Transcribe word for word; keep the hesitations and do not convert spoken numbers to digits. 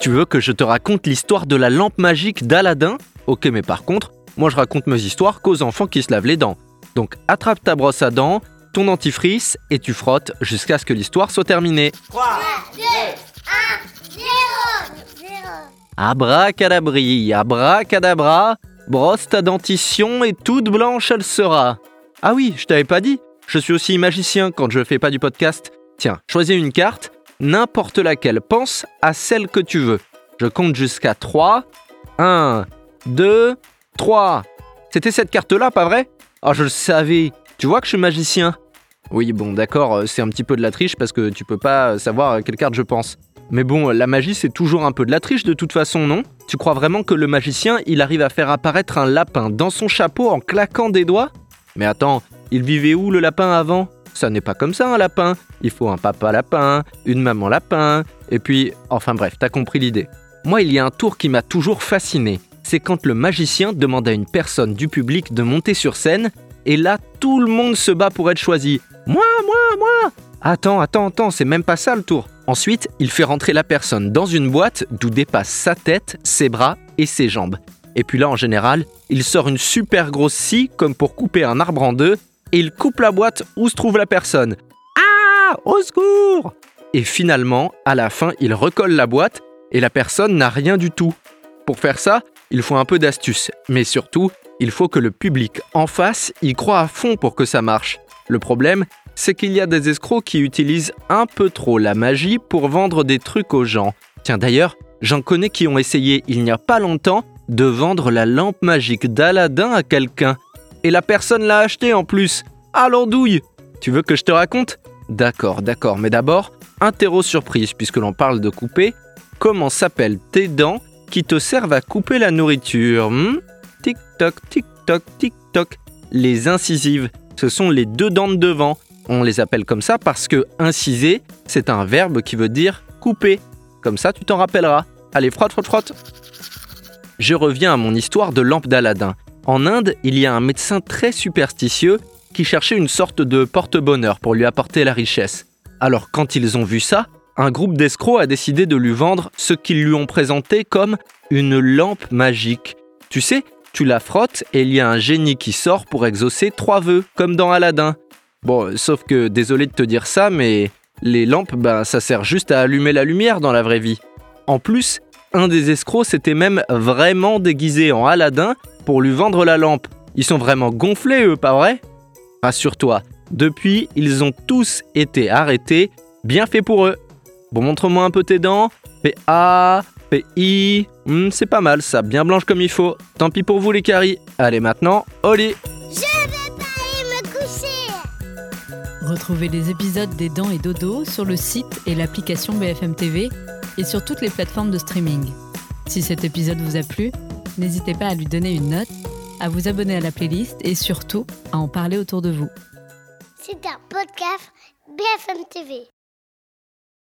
Tu veux que je te raconte l'histoire de la lampe magique d'Aladin ? Ok, mais par contre, moi je raconte mes histoires qu'aux enfants qui se lavent les dents. Donc attrape ta brosse à dents, ton dentifrice et tu frottes jusqu'à ce que l'histoire soit terminée. trois, deux, un, zéro. Abracadabri, abracadabra, brosse ta dentition et toute blanche elle sera. Ah oui, je t'avais pas dit, je suis aussi magicien quand je fais pas du podcast. Tiens, choisis une carte, n'importe laquelle, pense à celle que tu veux. Je compte jusqu'à trois. un, deux, trois. C'était cette carte-là, pas vrai ? Ah, oh, je le savais. Tu vois que je suis magicien ? Oui, bon, d'accord, c'est un petit peu de la triche parce que tu peux pas savoir à quelle carte je pense. Mais bon, la magie, c'est toujours un peu de la triche de toute façon, non ? Tu crois vraiment que le magicien, il arrive à faire apparaître un lapin dans son chapeau en claquant des doigts ? Mais attends, il vivait où le lapin avant ? Ça n'est pas comme ça un lapin. Il faut un papa lapin, une maman lapin, et puis... Enfin bref, t'as compris l'idée. Moi, il y a un tour qui m'a toujours fasciné. C'est quand le magicien demande à une personne du public de monter sur scène, et là, tout le monde se bat pour être choisi. Moi, moi, moi ! Attends, attends, attends, c'est même pas ça le tour. Ensuite, il fait rentrer la personne dans une boîte d'où dépassent sa tête, ses bras et ses jambes. Et puis là, en général, il sort une super grosse scie, comme pour couper un arbre en deux, et il coupe la boîte où se trouve la personne. Ah ! Au secours ! Et finalement, à la fin, il recolle la boîte, et la personne n'a rien du tout. Pour faire ça, il faut un peu d'astuce, mais surtout, il faut que le public en face y croit à fond pour que ça marche. Le problème, c'est qu'il y a des escrocs qui utilisent un peu trop la magie pour vendre des trucs aux gens. Tiens d'ailleurs, j'en connais qui ont essayé il n'y a pas longtemps de vendre la lampe magique d'Aladin à quelqu'un. Et la personne l'a achetée en plus. Ah l'andouille ! Tu veux que je te raconte ? D'accord, d'accord, mais d'abord, interro surprise puisque l'on parle de couper. Comment s'appellent tes dents qui te servent à couper la nourriture ? hmm Tic-toc, tic-toc, tic-toc. Les incisives, ce sont les deux dents de devant. On les appelle comme ça parce que inciser, c'est un verbe qui veut dire couper. Comme ça, tu t'en rappelleras. Allez, frotte, frotte, frotte. Je reviens à mon histoire de lampe d'Aladin. En Inde, il y a un médecin très superstitieux qui cherchait une sorte de porte-bonheur pour lui apporter la richesse. Alors, quand ils ont vu ça, un groupe d'escrocs a décidé de lui vendre ce qu'ils lui ont présenté comme une lampe magique. Tu sais, tu la frottes et il y a un génie qui sort pour exaucer trois vœux, comme dans Aladin. Bon, sauf que, désolé de te dire ça, mais les lampes, ben, ça sert juste à allumer la lumière dans la vraie vie. En plus, un des escrocs s'était même vraiment déguisé en Aladin pour lui vendre la lampe. Ils sont vraiment gonflés, eux, pas vrai ? Rassure-toi, depuis, ils ont tous été arrêtés, bien fait pour eux. Bon, montre-moi un peu tes dents. P A, P I, hmm, c'est pas mal ça, bien blanche comme il faut. Tant pis pour vous les caries. Allez maintenant, au lit. Retrouvez les épisodes des Dents et Dodo sur le site et l'application B F M T V et sur toutes les plateformes de streaming. Si cet épisode vous a plu, n'hésitez pas à lui donner une note, à vous abonner à la playlist et surtout à en parler autour de vous. C'est un podcast B F M T V.